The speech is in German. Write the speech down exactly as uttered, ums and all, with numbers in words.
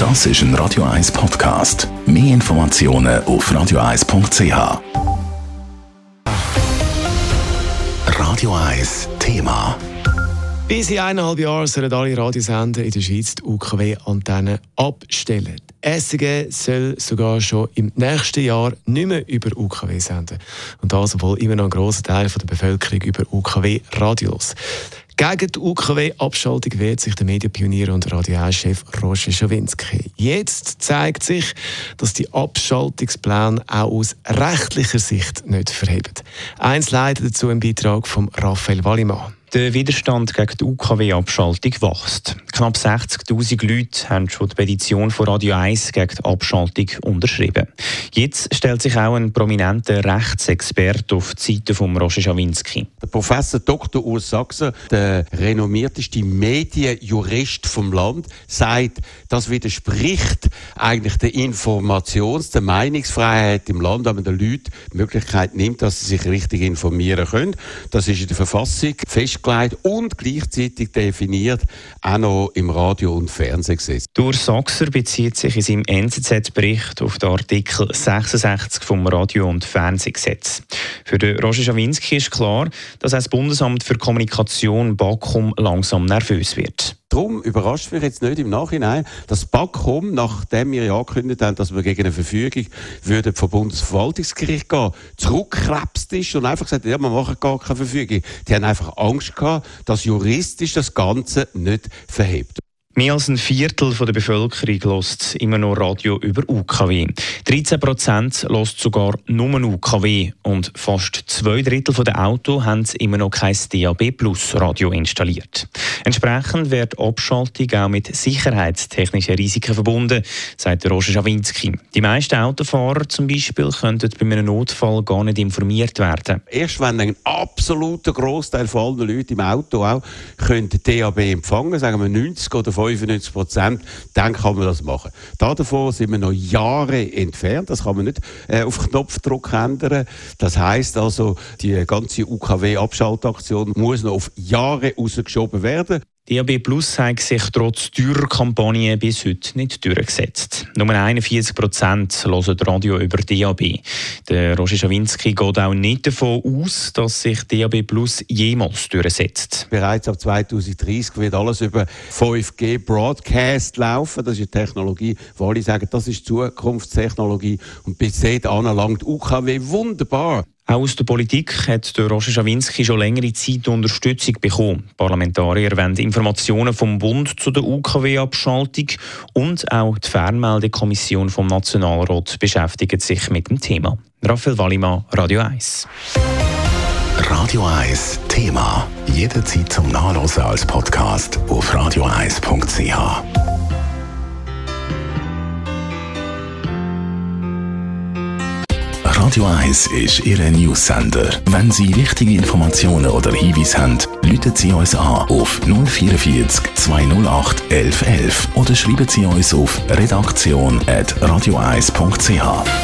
Das ist ein Radio eins Podcast. Mehr Informationen auf radio eins punkt c h. Radio eins Thema. Bis in eineinhalb Jahren sollen alle Radiosender in der Schweiz die U K W-Antennen abstellen. Die S C G soll sogar schon im nächsten Jahr nicht mehr über U K W senden. Und das, obwohl immer noch ein grosser Teil der Bevölkerung über U K W-Radios. Gegen die U K W-Abschaltung wehrt sich der Medienpionier und Radio eins-Chef Roger Schawinski. Jetzt zeigt sich, dass die Abschaltungspläne auch aus rechtlicher Sicht nicht verheben. Eins leitet dazu im Beitrag von Raphael Wallimann. Der Widerstand gegen die U K W-Abschaltung wächst. Knapp sechzigtausend Leute haben schon die Petition von Radio eins gegen die Abschaltung unterschrieben. Jetzt stellt sich auch ein prominenter Rechtsexperte auf die Seite von Roger Schawinski. Der Professor Doktor Urs Sachser, der renommierteste Medienjurist vom Land, sagt, das widerspricht eigentlich der Informations-, der Meinungsfreiheit im Land, wenn man den Leuten die Möglichkeit nimmt, dass sie sich richtig informieren können. Das ist in der Verfassung festgelegt und gleichzeitig definiert, auch noch im Radio- und Fernsehgesetz. Urs Sachser bezieht sich in seinem N Z Z-Bericht auf den Artikel sechsundsechzig vom Radio- und Fernsehgesetz. Für den Roger Schawinski ist klar, dass auch das Bundesamt für Kommunikation BAKOM langsam nervös wird. Darum überrascht mich jetzt nicht im Nachhinein, dass BAKOM, nachdem wir ja angekündigt haben, dass wir gegen eine Verfügung würden vom Bundesverwaltungsgericht gehen, zurückgekrebst ist und einfach gesagt, ja, wir machen gar keine Verfügung. Die haben einfach Angst gehabt, dass juristisch das Ganze nicht verhebt. Mehr als ein Viertel der Bevölkerung hört immer noch Radio über U K W. dreizehn Prozent hört sogar nur U K W. Und fast zwei Drittel der Autos haben immer noch kein D A B Plus Radio installiert. Entsprechend wird die Abschaltung auch mit sicherheitstechnischen Risiken verbunden, sagt Roger Schawinski. Die meisten Autofahrer zum Beispiel könnten bei einem Notfall gar nicht informiert werden. Erst wenn ein absoluter Großteil von allen Leuten im Auto auch D A B empfangen, sagen wir neunzig oder fünfundneunzig Prozent, dann kann man das machen. Davon sind wir noch Jahre entfernt. Das kann man nicht äh, auf Knopfdruck ändern. Das heisst also, die ganze U K W-Abschaltaktion muss noch auf Jahre rausgeschoben werden. D A B Plus hat sich trotz teurer Kampagnen bis heute nicht durchgesetzt. Nur einundvierzig Prozent hören Radio über D A B. Der Roger Schawinski geht auch nicht davon aus, dass sich D A B Plus jemals durchsetzt. Bereits ab zweitausenddreissig wird alles über fünf G Broadcast laufen. Das ist eine Technologie, wo alle sagen, das ist Zukunftstechnologie. Und bis dahin langt U K W wunderbar. Auch aus der Politik hat der Roger Schawinski schon längere Zeit Unterstützung bekommen. Parlamentarier wollen Informationen vom Bund zu der U K W-Abschaltung und auch die Fernmeldekommission vom Nationalrat beschäftigt sich mit dem Thema. Raphael Wallimann, Radio eins. Radio eins Thema. Jederzeit zum Nachlesen als Podcast auf radio eins punkt c h. Radio eins ist Ihr News-Sender. Wenn Sie wichtige Informationen oder Hinweise haben, rufen Sie uns an auf null vierundvierzig zweihundertacht elf elf oder schreiben Sie uns auf redaktion at radio eins punkt c h.